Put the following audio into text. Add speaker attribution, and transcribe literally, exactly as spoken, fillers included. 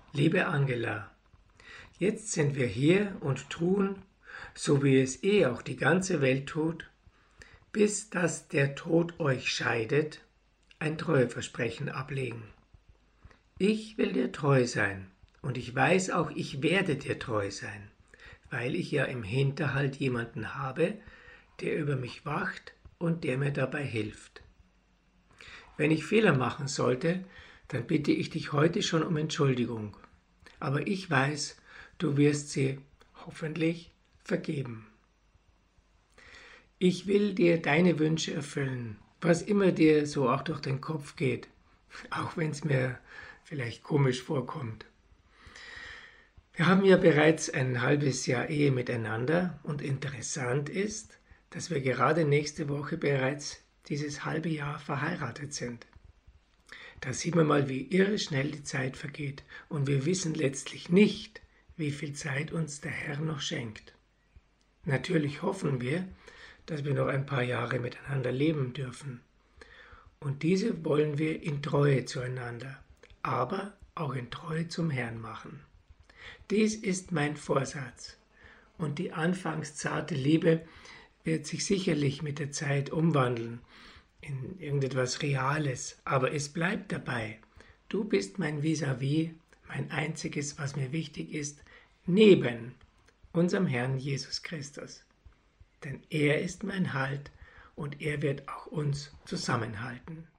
Speaker 1: Liebe Angela, jetzt sind wir hier und tun, so wie es eh auch die ganze Welt tut, bis dass der Tod euch scheidet, ein Treueversprechen ablegen. Ich will dir treu sein und ich weiß auch, ich werde dir treu sein, weil ich ja im Hinterhalt jemanden habe, der über mich wacht und der mir dabei hilft. Wenn ich Fehler machen sollte, dann bitte ich dich heute schon um Entschuldigung. Aber ich weiß, du wirst sie hoffentlich vergeben. Ich will dir deine Wünsche erfüllen, was immer dir so auch durch den Kopf geht, auch wenn es mir vielleicht komisch vorkommt. Wir haben ja bereits ein halbes Jahr Ehe miteinander und interessant ist, dass wir gerade nächste Woche bereits dieses halbe Jahr verheiratet sind. Da sieht man mal, wie irre schnell die Zeit vergeht und wir wissen letztlich nicht, wie viel Zeit uns der Herr noch schenkt. Natürlich hoffen wir, dass wir noch ein paar Jahre miteinander leben dürfen. Und diese wollen wir in Treue zueinander, aber auch in Treue zum Herrn machen. Dies ist mein Vorsatz. Und die anfangs zarte Liebe wird sich sicherlich mit der Zeit umwandeln in irgendetwas Reales, aber es bleibt dabei. Du bist mein Vis-à-vis, mein einziges, was mir wichtig ist, neben unserem Herrn Jesus Christus. Denn er ist mein Halt und er wird auch uns zusammenhalten.